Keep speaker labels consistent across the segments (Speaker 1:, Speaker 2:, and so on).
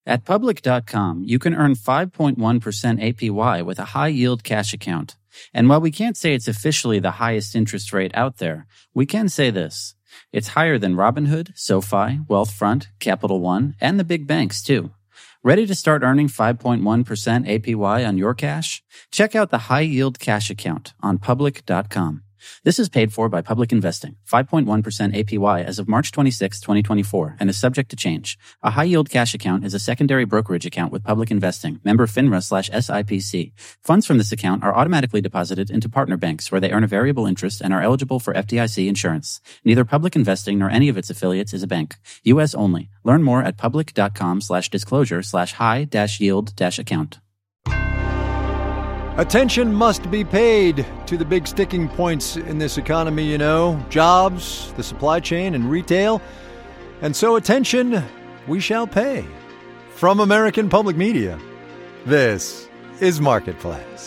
Speaker 1: At Public.com, you can earn 5.1% APY with a high-yield cash account. And while we can't say it's officially the highest interest rate out there, we can say this. It's higher than Robinhood, SoFi, Wealthfront, Capital One, and the big banks, too. Ready to start earning 5.1% APY on your cash? Check out the high-yield cash account on Public.com. This is paid for by Public Investing, 5.1% APY as of March 26, 2024, and is subject to change. A high-yield cash account is a secondary brokerage account with Public Investing, member FINRA/SIPC. Funds from this account are automatically deposited into partner banks where they earn a variable interest and are eligible for FDIC insurance. Neither Public Investing nor any of its affiliates is a bank. U.S. only. Learn more at public.com/disclosure/high-yield-account.
Speaker 2: Attention must be paid to the big sticking points in this economy, jobs, the supply chain, and retail. And so attention we shall pay. From American Public Media, this is Marketplace.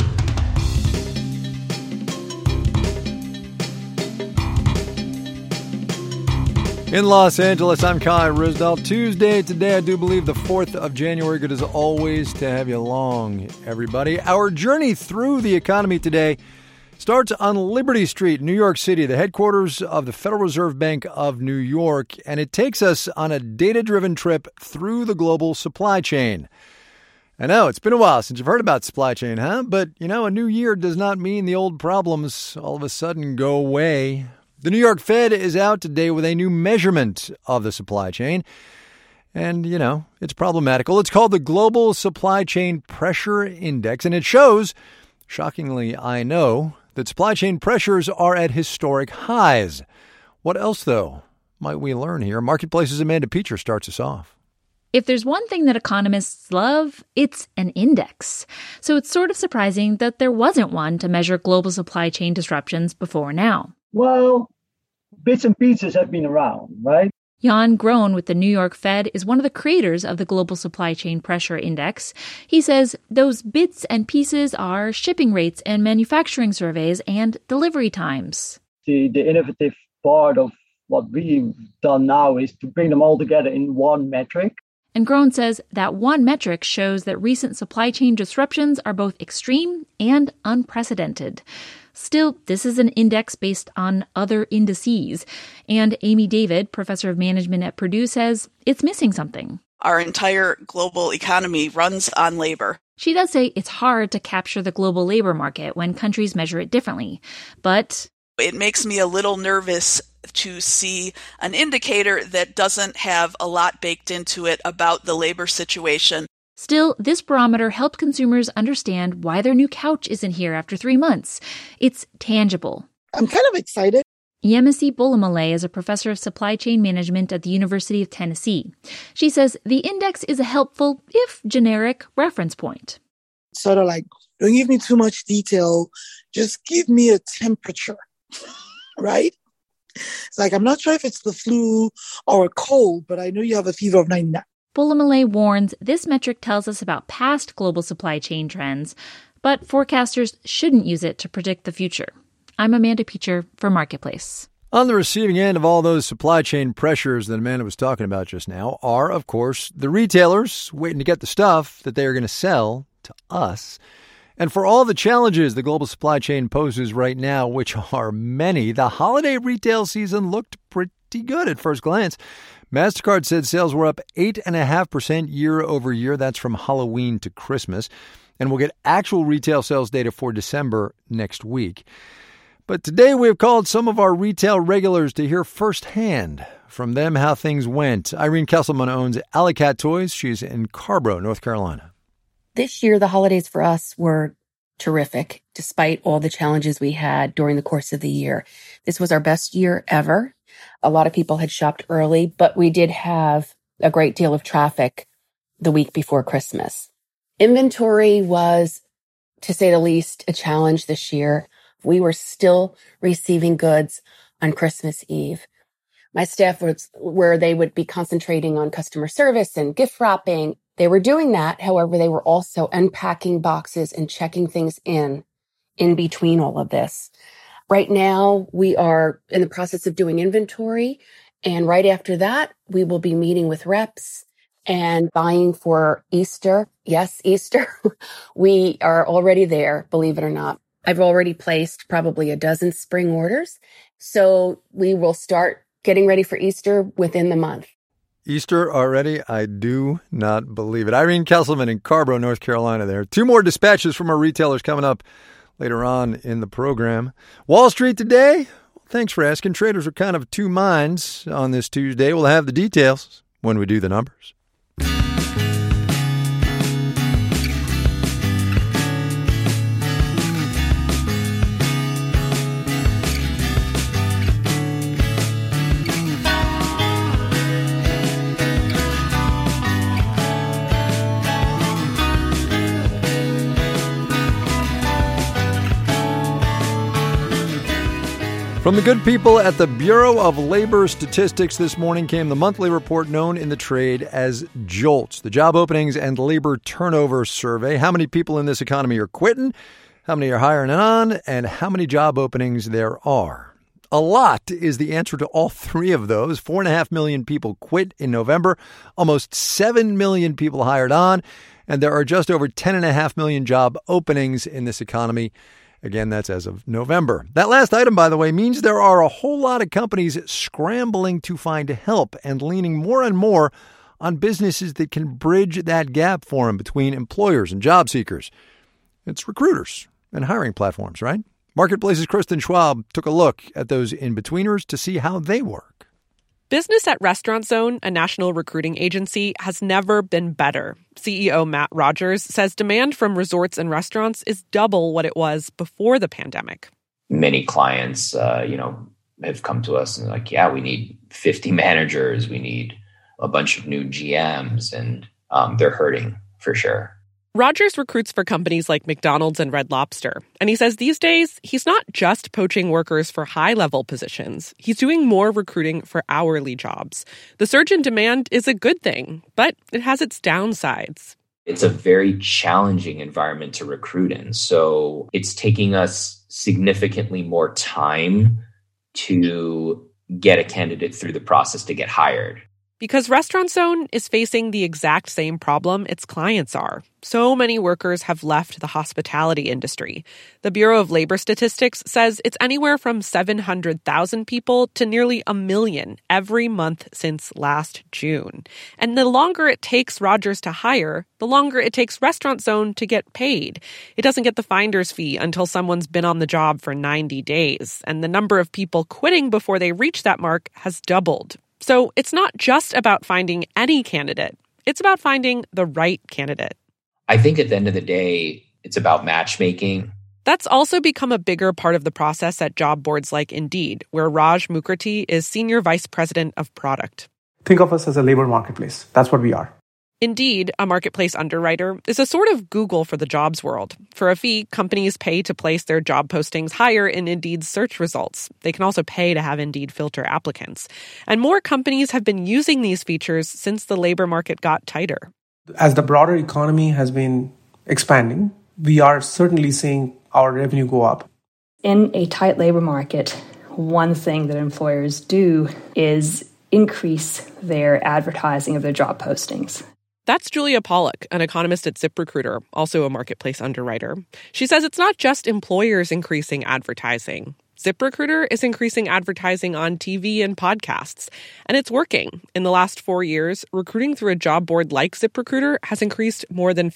Speaker 2: In Los Angeles, I'm Kai Ryssdal. Tuesday today, I do believe the 4th of January. Good as always to have you along, everybody. Our journey through the economy today starts on Liberty Street, New York City, the headquarters of the Federal Reserve Bank of New York, and it takes us on a data-driven trip through the global supply chain. I know, it's been a while since you've heard about supply chain, huh? But, a new year does not mean the old problems all of a sudden go away. The New York Fed is out today with a new measurement of the supply chain. And, it's problematical. It's called the Global Supply Chain Pressure Index. And it shows, shockingly I know, that supply chain pressures are at historic highs. What else, though, might we learn here? Marketplace's Amanda Peacher starts us off.
Speaker 3: If there's one thing that economists love, it's an index. So it's sort of surprising that there wasn't one to measure global supply chain disruptions before now.
Speaker 4: Well, bits and pieces have been around, right?
Speaker 3: Jan Groen with the New York Fed is one of the creators of the Global Supply Chain Pressure Index. He says those bits and pieces are shipping rates and manufacturing surveys and delivery times.
Speaker 4: The innovative part of what we've done now is to bring them all together in one metric.
Speaker 3: And Groen says that one metric shows that recent supply chain disruptions are both extreme and unprecedented. Still, this is an index based on other indices. And Amy David, professor of management at Purdue, says it's missing something.
Speaker 5: Our entire global economy runs on labor.
Speaker 3: She does say it's hard to capture the global labor market when countries measure it differently. But
Speaker 5: it makes me a little nervous to see an indicator that doesn't have a lot baked into it about the labor situation.
Speaker 3: Still, this barometer helped consumers understand why their new couch isn't here after 3 months. It's tangible.
Speaker 6: I'm kind of excited.
Speaker 3: Yemisi Bolomalay is a professor of supply chain management at the University of Tennessee. She says the index is a helpful, if generic, reference point.
Speaker 6: Sort of like, don't give me too much detail. Just give me a temperature, right? It's like, I'm not sure if it's the flu or a cold, but I know you have a fever of 99.
Speaker 3: Bolomalay warns this metric tells us about past global supply chain trends, but forecasters shouldn't use it to predict the future. I'm Amanda Peacher for Marketplace.
Speaker 2: On the receiving end of all those supply chain pressures that Amanda was talking about just now are, of course, the retailers waiting to get the stuff that they are going to sell to us. And for all the challenges the global supply chain poses right now, which are many, the holiday retail season looked pretty good at first glance. MasterCard said sales were up 8.5% year over year. That's from Halloween to Christmas. And we'll get actual retail sales data for December next week. But today we have called some of our retail regulars to hear firsthand from them how things went. Irene Kesselman owns Alley Cat Toys. She's in Carborough, North Carolina.
Speaker 7: This year, the holidays for us were terrific, despite all the challenges we had during the course of the year. This was our best year ever. A lot of people had shopped early, but we did have a great deal of traffic the week before Christmas. Inventory was, to say the least, a challenge this year. We were still receiving goods on Christmas Eve. My staff was where they would be concentrating on customer service and gift wrapping. They were doing that. However, they were also unpacking boxes and checking things in between all of this. Right now, we are in the process of doing inventory. And right after that, we will be meeting with reps and buying for Easter. Yes, Easter. We are already there, believe it or not. I've already placed probably a dozen spring orders. So we will start getting ready for Easter within the month.
Speaker 2: Easter already? I do not believe it. Irene Kesselman in Carborough, North Carolina there. 2 more dispatches from our retailers coming up later on in the program. Wall Street today? Thanks for asking. Traders are kind of 2 minds on this Tuesday. We'll have the details when we do the numbers. From the good people at the Bureau of Labor Statistics this morning came the monthly report known in the trade as JOLTS, the Job Openings and Labor Turnover Survey. How many people in this economy are quitting, how many are hiring on, and how many job openings there are. A lot is the answer to all 3 of those. 4.5 million people quit in November, almost 7 million people hired on, and there are just over 10.5 million job openings in this economy. Again, that's as of November. That last item, by the way, means there are a whole lot of companies scrambling to find help and leaning more and more on businesses that can bridge that gap for them between employers and job seekers. It's recruiters and hiring platforms, right? Marketplace's Kristen Schwab took a look at those in-betweeners to see how they work.
Speaker 8: Business at Restaurant Zone, a national recruiting agency, has never been better. CEO Matt Rogers says demand from resorts and restaurants is double what it was before the pandemic.
Speaker 9: Many clients, have come to us and like, yeah, we need 50 managers. We need a bunch of new GMs, and they're hurting for sure.
Speaker 8: Rogers recruits for companies like McDonald's and Red Lobster. And he says these days, he's not just poaching workers for high-level positions. He's doing more recruiting for hourly jobs. The surge in demand is a good thing, but it has its downsides.
Speaker 9: It's a very challenging environment to recruit in. So it's taking us significantly more time to get a candidate through the process to get hired.
Speaker 8: Because Restaurant Zone is facing the exact same problem its clients are. So many workers have left the hospitality industry. The Bureau of Labor Statistics says it's anywhere from 700,000 people to nearly 1 million every month since last June. And the longer it takes Rogers to hire, the longer it takes Restaurant Zone to get paid. It doesn't get the finder's fee until someone's been on the job for 90 days. And the number of people quitting before they reach that mark has doubled. So it's not just about finding any candidate. It's about finding the right candidate.
Speaker 9: I think at the end of the day, it's about matchmaking.
Speaker 8: That's also become a bigger part of the process at job boards like Indeed, where Raj Mukherjee is Senior Vice President of Product.
Speaker 10: Think of us as a labor marketplace. That's what we are.
Speaker 8: Indeed, a marketplace underwriter, is a sort of Google for the jobs world. For a fee, companies pay to place their job postings higher in Indeed's search results. They can also pay to have Indeed filter applicants. And more companies have been using these features since the labor market got tighter.
Speaker 10: As the broader economy has been expanding, we are certainly seeing our revenue go up.
Speaker 11: In a tight labor market, one thing that employers do is increase their advertising of their job postings.
Speaker 8: That's Julia Pollack, an economist at ZipRecruiter, also a marketplace underwriter. She says it's not just employers increasing advertising. ZipRecruiter is increasing advertising on TV and podcasts, and it's working. In the last 4 years, recruiting through a job board like ZipRecruiter has increased more than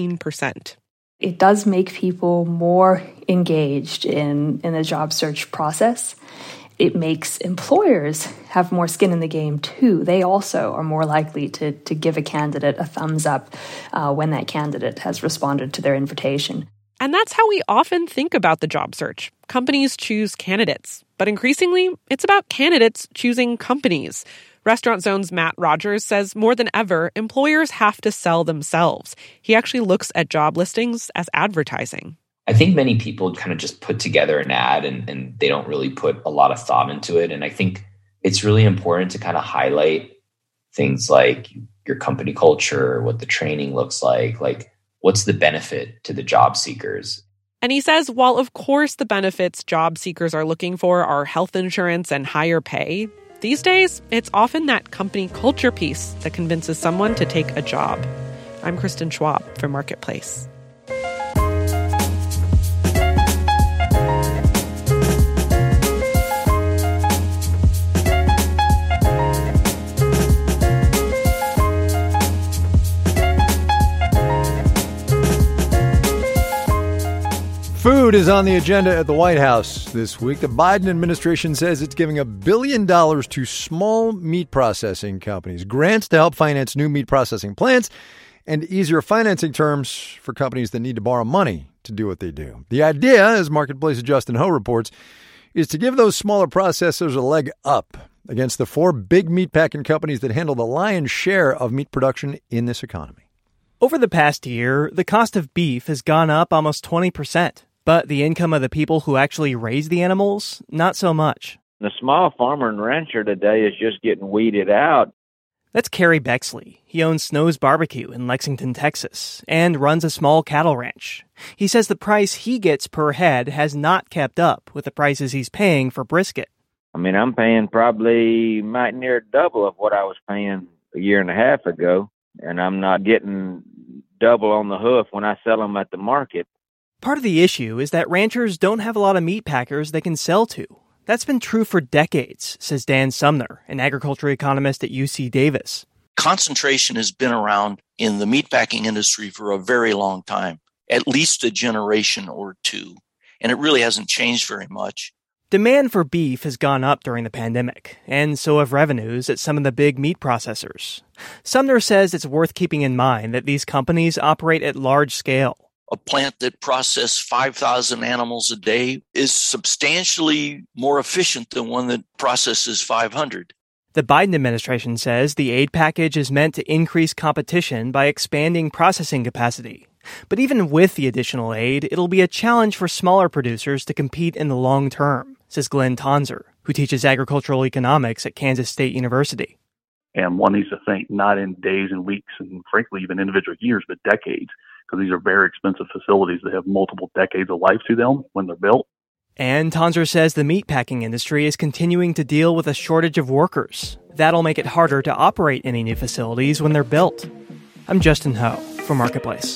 Speaker 8: 15%.
Speaker 11: It does make people more engaged in the job search process. It makes employers have more skin in the game, too. They also are more likely to give a candidate a thumbs up when that candidate has responded to their invitation.
Speaker 8: And that's how we often think about the job search. Companies choose candidates, but increasingly, it's about candidates choosing companies. Restaurant Zone's Matt Rogers says more than ever, employers have to sell themselves. He actually looks at job listings as advertising.
Speaker 9: I think many people kind of just put together an ad and they don't really put a lot of thought into it. And I think it's really important to kind of highlight things like your company culture, what the training looks like what's the benefit to the job seekers.
Speaker 8: And he says, while of course the benefits job seekers are looking for are health insurance and higher pay, These days, it's often that company culture piece that convinces someone to take a job. I'm Kristen Schwab for Marketplace.
Speaker 2: Food is on the agenda at the White House this week. The Biden administration says it's giving $1 billion to small meat processing companies, grants to help finance new meat processing plants, and easier financing terms for companies that need to borrow money to do what they do. The idea, as Marketplace's Justin Ho reports, is to give those smaller processors a leg up against the 4 big meatpacking companies that handle the lion's share of meat production in this economy.
Speaker 12: Over the past year, the cost of beef has gone up almost 20%. But the income of the people who actually raise the animals, not so much.
Speaker 13: The small farmer and rancher today is just getting weeded out.
Speaker 12: That's Kerry Bexley. He owns Snow's Barbecue in Lexington, Texas, and runs a small cattle ranch. He says the price he gets per head has not kept up with the prices he's paying for brisket.
Speaker 13: I mean, I'm paying probably might near double of what I was paying a year and a half ago, and I'm not getting double on the hoof when I sell them at the market.
Speaker 12: Part of the issue is that ranchers don't have a lot of meat packers they can sell to. That's been true for decades, says Dan Sumner, an agriculture economist at UC Davis.
Speaker 14: Concentration has been around in the meatpacking industry for a very long time, at least a generation or two, and it really hasn't changed very much.
Speaker 12: Demand for beef has gone up during the pandemic, and so have revenues at some of the big meat processors. Sumner says it's worth keeping in mind that these companies operate at large scale.
Speaker 14: A plant that processes 5,000 animals a day is substantially more efficient than one that processes 500.
Speaker 12: The Biden administration says the aid package is meant to increase competition by expanding processing capacity. But even with the additional aid, it'll be a challenge for smaller producers to compete in the long term, says Glenn Tonzer, who teaches agricultural economics at Kansas State University.
Speaker 15: And one needs to think not in days and weeks and frankly even individual years, but decades. Because these are very expensive facilities that have multiple decades of life to them when they're built.
Speaker 12: And Tonzer says the meatpacking industry is continuing to deal with a shortage of workers. That'll make it harder to operate any new facilities when they're built. I'm Justin Ho for Marketplace.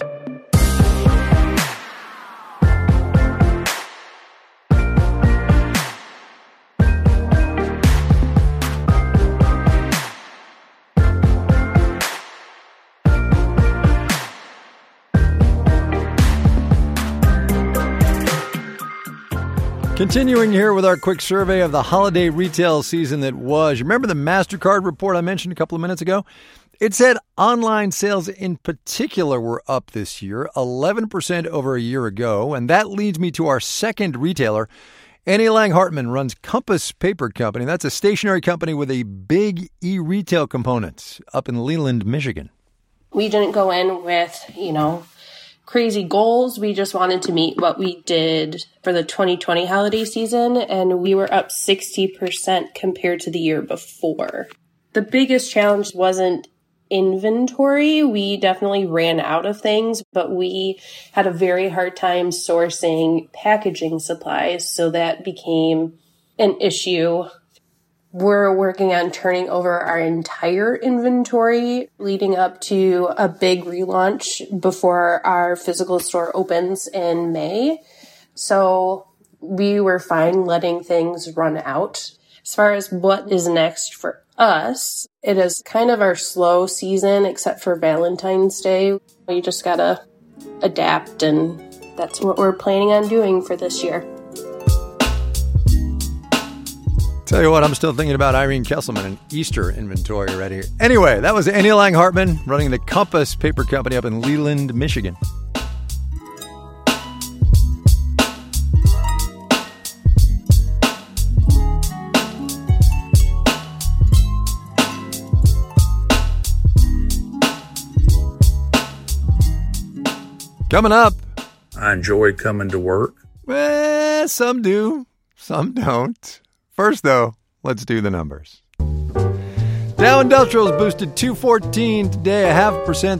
Speaker 2: Continuing here with our quick survey of the holiday retail season that was. Remember the MasterCard report I mentioned a couple of minutes ago? It said online sales in particular were up this year, 11% over a year ago. And that leads me to our second retailer. Annie Lang Hartman runs Compass Paper Company. That's a stationery company with a big e-retail component up in Leland, Michigan.
Speaker 16: We didn't go in with, crazy goals. We just wanted to meet what we did for the 2020 holiday season, and we were up 60% compared to the year before. The biggest challenge wasn't inventory. We definitely ran out of things, but we had a very hard time sourcing packaging supplies, so that became an issue. We're working on turning over our entire inventory leading up to a big relaunch before our physical store opens in May. So we were fine letting things run out. As far as what is next for us, it is kind of our slow season except for Valentine's Day. We just gotta adapt, and that's what we're planning on doing for this year.
Speaker 2: Tell you what, I'm still thinking about Irene Kesselman and Easter inventory right here. Anyway, that was Annie Lang Hartman running the Compass Paper Company up in Leland, Michigan. Coming up.
Speaker 17: I enjoy coming to work.
Speaker 2: Well, some do, some don't. First, though, let's do the numbers. Dow Industrials boosted 214 today, 0.5%,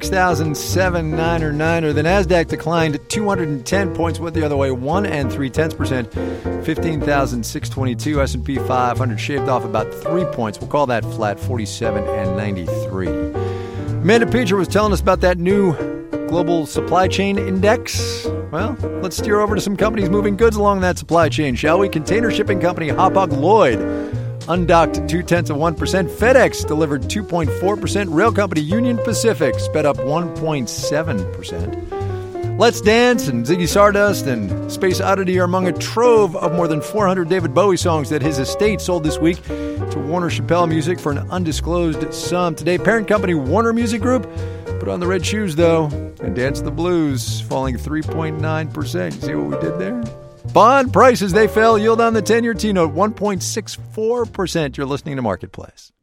Speaker 2: 36,799. The Nasdaq declined 210 points, went the other way, 1 3/10%, 15,622. S&P 500 shaved off about 3 points. We'll call that flat, 47,93. Amanda Peacher was telling us about that new global supply chain index. Well, let's steer over to some companies moving goods along that supply chain, shall we? Container shipping company Hapag-Lloyd undocked 0.2%. FedEx delivered 2.4%. Rail company Union Pacific sped up 1.7%. Let's Dance and Ziggy Stardust and Space Oddity are among a trove of more than 400 David Bowie songs that his estate sold this week to Warner Chappell Music for an undisclosed sum. Today, parent company Warner Music Group put on the red shoes, though, and danced the blues, falling 3.9%. You see what we did there? Bond prices, they fell. Yield on the 10-year T-note, 1.64%. You're listening to Marketplace.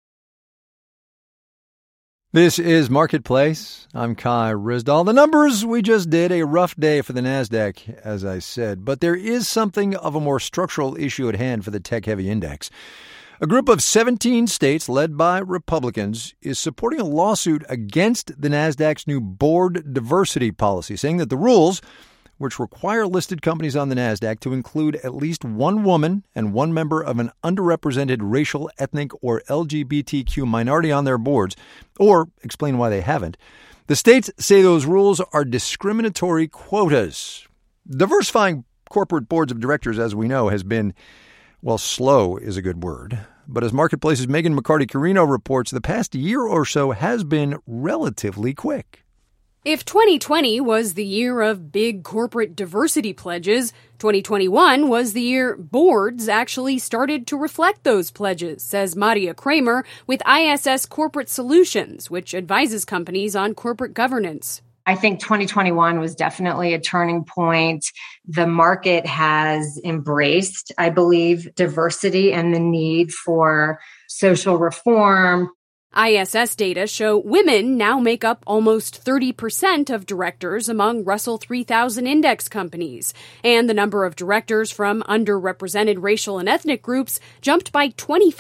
Speaker 2: This is Marketplace. I'm Kai Ryssdal. The numbers we just did, a rough day for the NASDAQ, as I said. But there is something of a more structural issue at hand for the tech-heavy index. A group of 17 states, led by Republicans, is supporting a lawsuit against the NASDAQ's new board diversity policy, saying that the rules, which require listed companies on the NASDAQ to include at least one woman and one member of an underrepresented racial, ethnic, or LGBTQ minority on their boards, or explain why they haven't. The states say those rules are discriminatory quotas. Diversifying corporate boards of directors, as we know, has been, well, slow is a good word. But as Marketplace's Megan McCarty-Carino reports, the past year or so has been relatively quick.
Speaker 18: If 2020 was the year of big corporate diversity pledges, 2021 was the year boards actually started to reflect those pledges, says Maria Kramer with ISS Corporate Solutions, which advises companies on corporate governance.
Speaker 19: I think 2021 was definitely a turning point. The market has embraced, I believe, diversity and the need for social reform.
Speaker 18: ISS data show women now make up almost 30% of directors among Russell 3000 index companies, and the number of directors from underrepresented racial and ethnic groups jumped by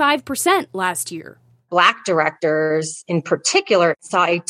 Speaker 18: 25% last year.
Speaker 19: Black directors, in particular, saw a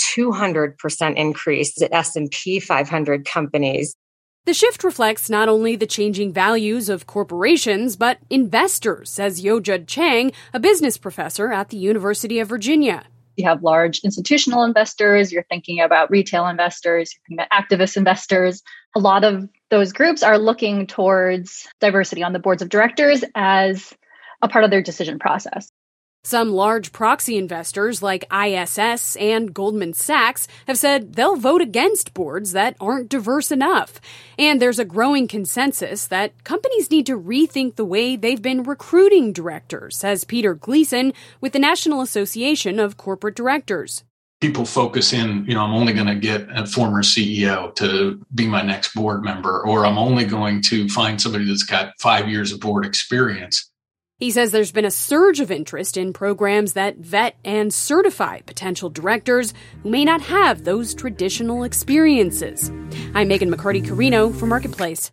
Speaker 19: 200% increase at S&P 500 companies.
Speaker 18: The shift reflects not only the changing values of corporations, but investors, says Yojud Chang, a business professor at the University of Virginia.
Speaker 20: You have large institutional investors, you're thinking about retail investors, you're thinking about activist investors. A lot of those groups are looking towards diversity on the boards of directors as a part of their decision process.
Speaker 18: Some large proxy investors like ISS and Goldman Sachs have said they'll vote against boards that aren't diverse enough. And there's a growing consensus that companies need to rethink the way they've been recruiting directors, says Peter Gleason with the National Association of Corporate Directors.
Speaker 17: People focus in, I'm only going to get a former CEO to be my next board member, or I'm only going to find somebody that's got 5 years of board experience.
Speaker 18: He says there's been a surge of interest in programs that vet and certify potential directors who may not have those traditional experiences. I'm Megan McCarty-Carino for Marketplace.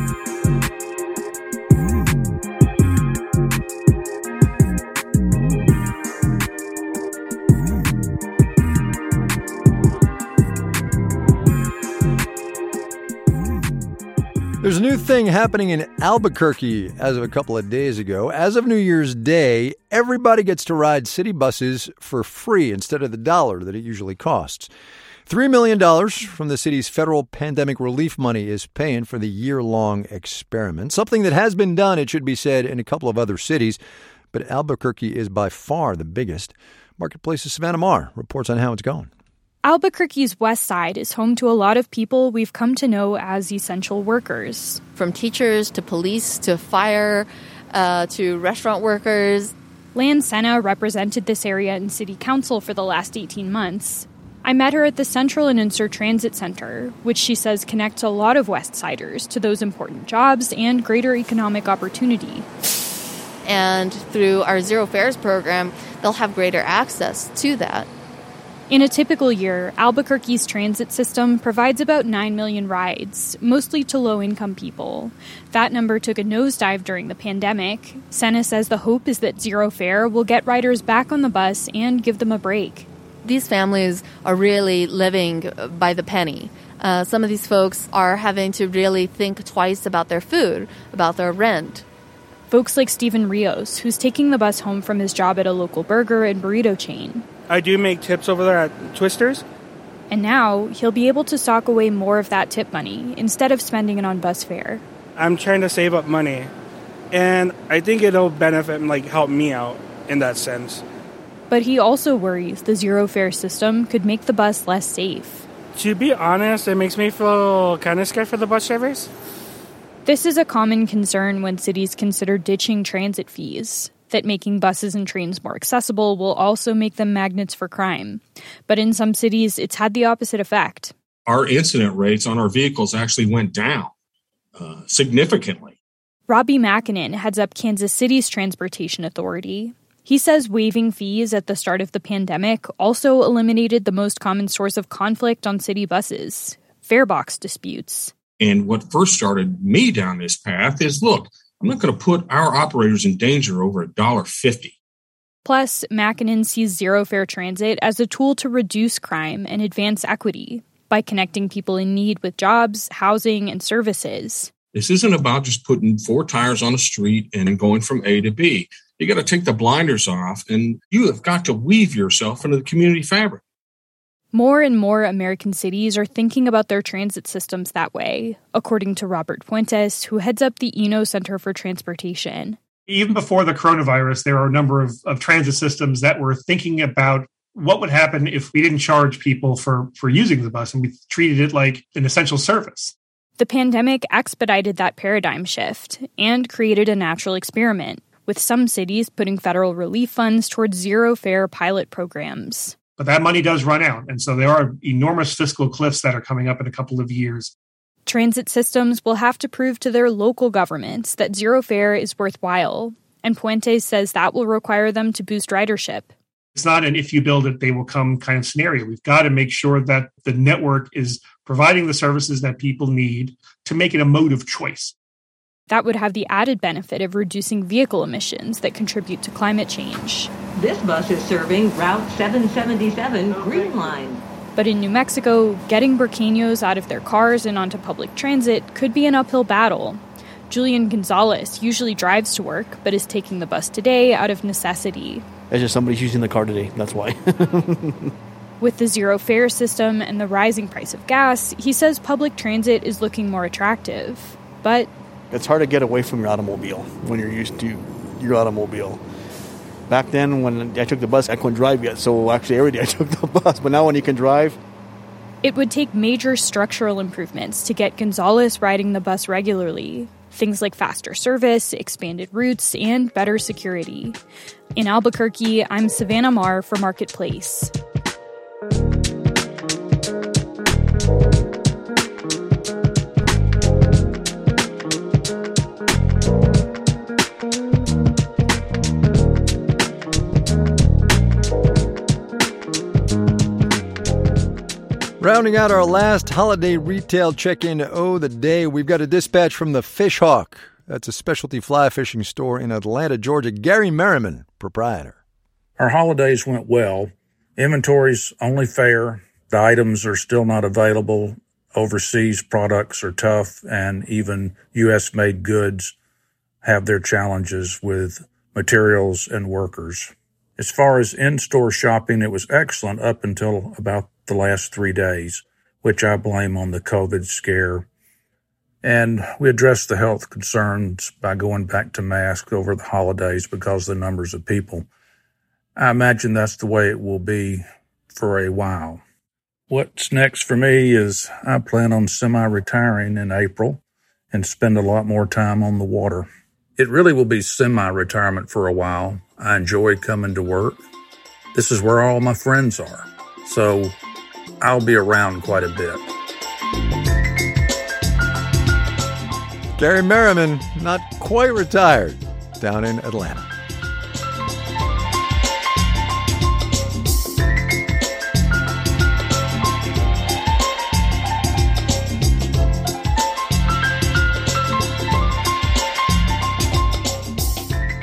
Speaker 2: There's a new thing happening in Albuquerque as of a couple of days ago. As of New Year's Day, everybody gets to ride city buses for free instead of the $1 that it usually costs. $3 million from the city's federal pandemic relief money is paying for the year-long experiment, something that has been done, it should be said, in a couple of other cities, but Albuquerque is by far the biggest. Marketplace's Savannah Marr reports on how it's going.
Speaker 21: Albuquerque's west side is home to a lot of people we've come to know as essential workers.
Speaker 22: From teachers to police to fire to restaurant workers.
Speaker 21: Lan Senna represented this area in city council for the last 18 months. I met her at the Central and Insur Transit Center, which she says connects a lot of West Siders to those important jobs and greater economic opportunity.
Speaker 22: And through our Zero Fares program, they'll have greater access to that.
Speaker 21: In a typical year, Albuquerque's transit system provides about 9 million rides, mostly to low-income people. That number took a nosedive during the pandemic. Sena says the hope is that Zero Fare will get riders back on the bus and give them a break.
Speaker 22: These families are really living by the penny. Some of these folks are having to really think twice about their food, about their rent.
Speaker 21: Folks like Steven Rios, who's taking the bus home from his job at a local burger and burrito chain.
Speaker 1: I do make tips over there at Twister's.
Speaker 21: And now he'll be able to sock away more of that tip money instead of spending it on bus fare.
Speaker 1: I'm trying to save up money, and I think it'll benefit and help me out in that sense.
Speaker 21: But he also worries the Zero Fare system could make the bus less safe.
Speaker 1: To be honest, it makes me feel kind of scared for the bus drivers.
Speaker 21: This is a common concern when cities consider ditching transit fees, that making buses and trains more accessible will also make them magnets for crime. But in some cities, it's had the opposite effect.
Speaker 4: Our incident rates on our vehicles actually went down significantly.
Speaker 21: Robbie Makinen heads up Kansas City's Transportation Authority. He says waiving fees at the start of the pandemic also eliminated the most common source of conflict on city buses, fare box disputes.
Speaker 4: And what first started me down this path is, look, I'm not going to put our operators in danger over $1.50.
Speaker 21: Plus, Makinen sees Zero Fare Transit as a tool to reduce crime and advance equity by connecting people in need with jobs, housing, and services.
Speaker 4: This isn't about just putting 4 tires on a street and going from A to B. You got to take the blinders off, and you have got to weave yourself into the community fabric.
Speaker 21: More and more American cities are thinking about their transit systems that way, according to Robert Fuentes, who heads up the Eno Center for Transportation.
Speaker 23: Even before the coronavirus, there are a number of transit systems that were thinking about what would happen if we didn't charge people for using the bus and we treated it like an essential service.
Speaker 21: The pandemic expedited that paradigm shift and created a natural experiment, with some cities putting federal relief funds towards Zero Fare pilot programs.
Speaker 23: But that money does run out, and so there are enormous fiscal cliffs that are coming up in a couple of years.
Speaker 21: Transit systems will have to prove to their local governments that Zero Fare is worthwhile, and Puentes says that will require them to boost ridership.
Speaker 23: It's not an if you build it, they will come kind of scenario. We've got to make sure that the network is providing the services that people need to make it a mode of choice.
Speaker 21: That would have the added benefit of reducing vehicle emissions that contribute to climate change.
Speaker 24: This bus is serving Route 777 Green Line.
Speaker 21: But in New Mexico, getting Burqueños out of their cars and onto public transit could be an uphill battle. Julian Gonzalez usually drives to work, but is taking the bus today out of necessity.
Speaker 25: It's just somebody's using the car today, that's why.
Speaker 21: With the Zero Fare system and the rising price of gas, he says public transit is looking more attractive. But
Speaker 25: it's hard to get away from your automobile when you're used to your automobile. Back then, when I took the bus, I couldn't drive yet, so actually every day I took the bus. But now when you can drive...
Speaker 21: It would take major structural improvements to get Gonzalez riding the bus regularly. Things like faster service, expanded routes, and better security. In Albuquerque, I'm Savannah Marr for Marketplace.
Speaker 2: Rounding out our last holiday retail check-in of the day, we've got a dispatch from the Fish Hawk. That's a specialty fly fishing store in Atlanta, Georgia. Gary Merriman, proprietor.
Speaker 26: Our holidays went well. Inventory's only fair. The items are still not available. Overseas products are tough, and even U.S.-made goods have their challenges with materials and workers. As far as in-store shopping, it was excellent up until about the last 3 days, which I blame on the COVID scare. And we addressed the health concerns by going back to masks over the holidays because of the numbers of people. I imagine that's the way it will be for a while. What's next for me is I plan on semi-retiring in April and spend a lot more time on the water. It really will be semi-retirement for a while. I enjoy coming to work. This is where all my friends are. So I'll be around quite a bit.
Speaker 2: Gary Merriman, not quite retired, down in Atlanta.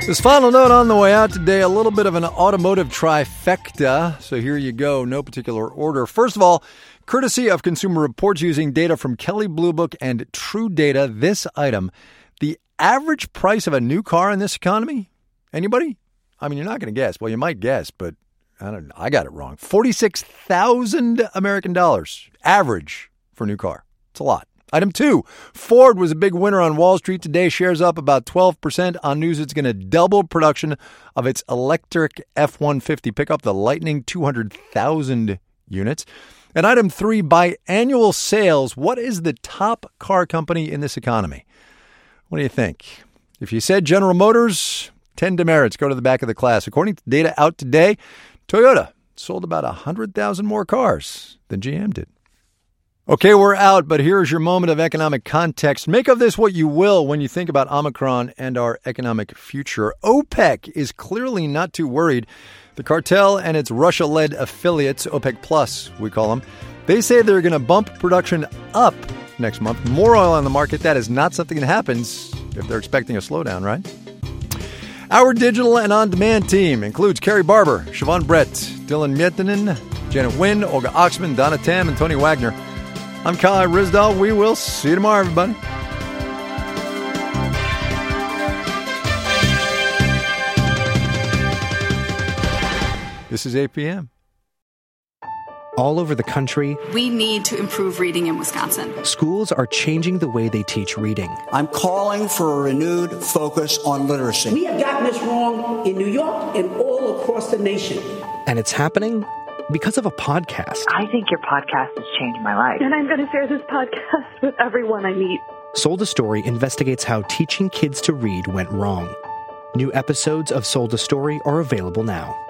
Speaker 2: This final note on the way out today, a little bit of an automotive trifecta. So here you go, no particular order. First of all, courtesy of Consumer Reports using data from Kelley Blue Book and True Data, this item, the average price of a new car in this economy? Anybody? I mean, you're not going to guess. Well, you might guess, but I don't know. I got it wrong. $46,000 American dollars average for a new car. It's a lot. Item 2, Ford was a big winner on Wall Street today. Shares up about 12% on news it's going to double production of its electric F-150 pickup, the Lightning, 200,000 units. And item 3, by annual sales, what is the top car company in this economy? What do you think? If you said General Motors, 10 demerits. Go to the back of the class. According to data out today, Toyota sold about 100,000 more cars than GM did. Okay, we're out, but here's your moment of economic context. Make of this what you will when you think about Omicron and our economic future. OPEC is clearly not too worried. The cartel and its Russia-led affiliates, OPEC Plus, we call them, they say they're going to bump production up next month. More oil on the market. That is not something that happens if they're expecting a slowdown, right? Our digital and on-demand team includes Carrie Barber, Siobhan Brett, Dylan Mietinen, Janet Wynn, Olga Oxman, Donna Tam, and Tony Wagner. I'm Kai Ryssdal. We will see you tomorrow, everybody. This is 8 p.m.
Speaker 3: All over the country,
Speaker 5: we need to improve reading in Wisconsin.
Speaker 3: Schools are changing the way they teach reading.
Speaker 6: I'm calling for a renewed focus on literacy.
Speaker 7: We have gotten this wrong in New York and all across the nation.
Speaker 3: And it's happening because of a podcast.
Speaker 10: I think your podcast has changed my life.
Speaker 11: And I'm going to share this podcast with everyone I meet.
Speaker 3: Sold a Story investigates how teaching kids to read went wrong. New episodes of Sold a Story are available now.